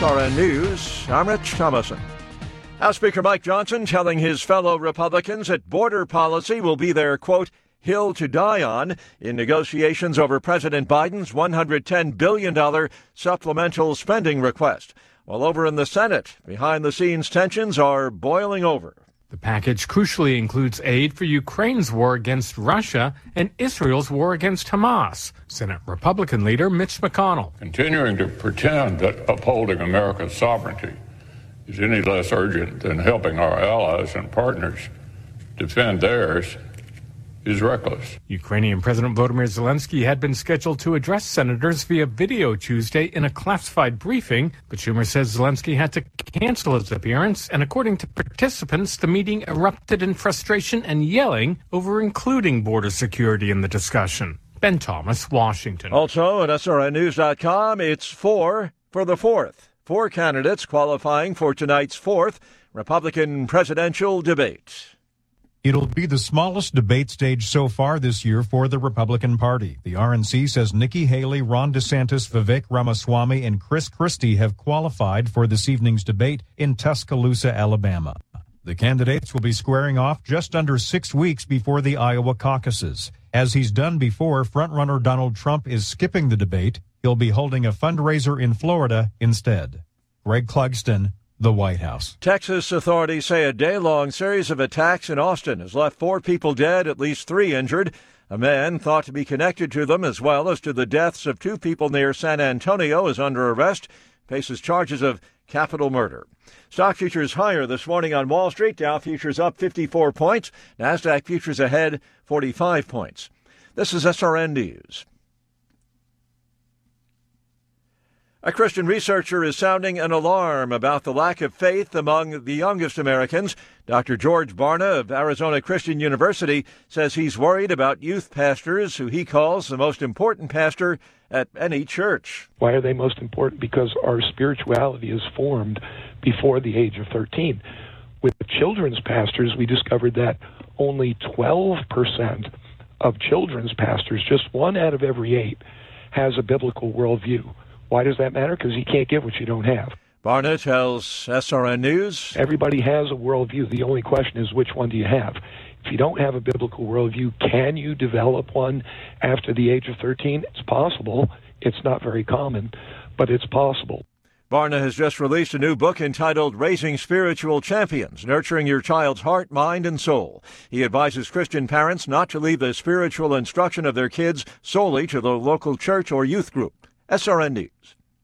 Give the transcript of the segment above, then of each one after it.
SRN News, I'm Rich Thomason. House Speaker Mike Johnson telling his fellow Republicans that border policy will be their, quote, hill to die on in negotiations over President Biden's $110 billion supplemental spending request. While over in the Senate, behind-the-scenes tensions are boiling over. The package crucially includes aid for Ukraine's war against Russia and Israel's war against Hamas. Senate Republican leader Mitch McConnell. Continuing to pretend that upholding America's sovereignty is any less urgent than helping our allies and partners defend theirs is reckless. Ukrainian President Volodymyr Zelensky had been scheduled to address senators via video Tuesday in a classified briefing, but Schumer says Zelensky had to cancel his appearance, and according to participants, the meeting erupted in frustration and yelling over including border security in the discussion. Ben Thomas, Washington. Also at SRNnews.com, it's four for the fourth. 4 candidates qualifying for tonight's fourth Republican presidential debate. It'll be the smallest debate stage so far this year for the Republican Party. The RNC says Nikki Haley, Ron DeSantis, Vivek Ramaswamy, and Chris Christie have qualified for this evening's debate in Tuscaloosa, Alabama. The candidates will be squaring off just under 6 weeks before the Iowa caucuses. As he's done before, frontrunner Donald Trump is skipping the debate. He'll be holding a fundraiser in Florida instead. Greg Clugston, the White House. Texas authorities say a day-long series of attacks in Austin has left 4 people dead, at least 3 injured. A man thought to be connected to them as well as to the deaths of 2 people near San Antonio is under arrest, faces charges of capital murder. Stock futures higher this morning on Wall Street. Dow futures up 54 points. NASDAQ futures ahead 45 points. This is SRN News. A Christian researcher is sounding an alarm about the lack of faith among the youngest Americans. Dr. George Barna of Arizona Christian University says he's worried about youth pastors, who he calls the most important pastor at any church. Why are they most important? Because our spirituality is formed before the age of 13. With children's pastors, we discovered that only 12% of children's pastors, just 1 out of every 8, has a biblical worldview. Why does that matter? Because you can't give what you don't have. Barna tells SRN News. Everybody has a worldview. The only question is, which one do you have? If you don't have a biblical worldview, can you develop one after the age of 13? It's possible. It's not very common, but it's possible. Barna has just released a new book entitled Raising Spiritual Champions, Nurturing Your Child's Heart, Mind, and Soul. He advises Christian parents not to leave the spiritual instruction of their kids solely to the local church or youth group. SRN News.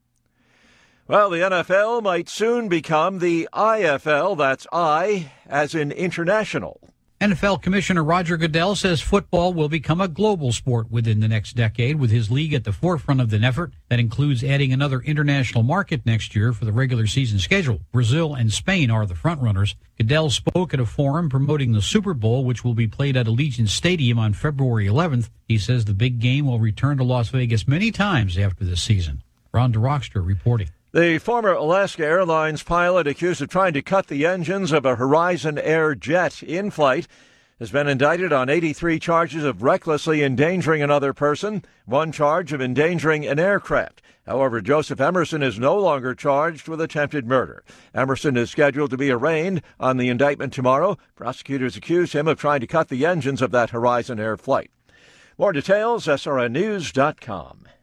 Well, the NFL might soon become the IFL. That's I, as in international. NFL Commissioner Roger Goodell says football will become a global sport within the next decade, with his league at the forefront of the effort. That includes adding another international market next year for the regular season schedule. Brazil and Spain are the frontrunners. Goodell spoke at a forum promoting the Super Bowl, which will be played at Allegiant Stadium on February 11th. He says the big game will return to Las Vegas many times after this season. Ron DeRockster reporting. The former Alaska Airlines pilot accused of trying to cut the engines of a Horizon Air jet in flight has been indicted on 83 charges of recklessly endangering another person, 1 charge of endangering an aircraft. However, Joseph Emerson is no longer charged with attempted murder. Emerson is scheduled to be arraigned on the indictment tomorrow. Prosecutors accuse him of trying to cut the engines of that Horizon Air flight. More details, srnnews.com.